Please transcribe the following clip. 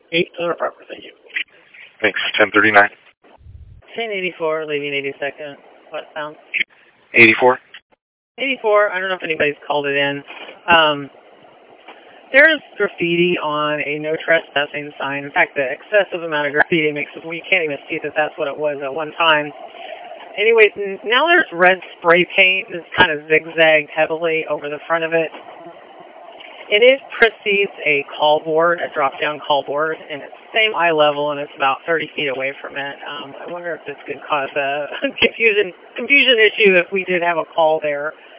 8 to the proper, thank you. Thanks. 1039. Chain 84, leaving 82nd, westbound. 84. 84, I don't know if anybody's called it in. There's graffiti on a no trespassing sign. In fact, the excessive amount of graffiti makes it, we can't even see that that's what it was at one time. Anyways, now there's red spray paint that's kind of zigzagged heavily over the front of it. It precedes a call board, a drop-down call board, and it's same eye level, and it's about 30 feet away from it. I wonder if this could cause a confusion issue if we did have a call there.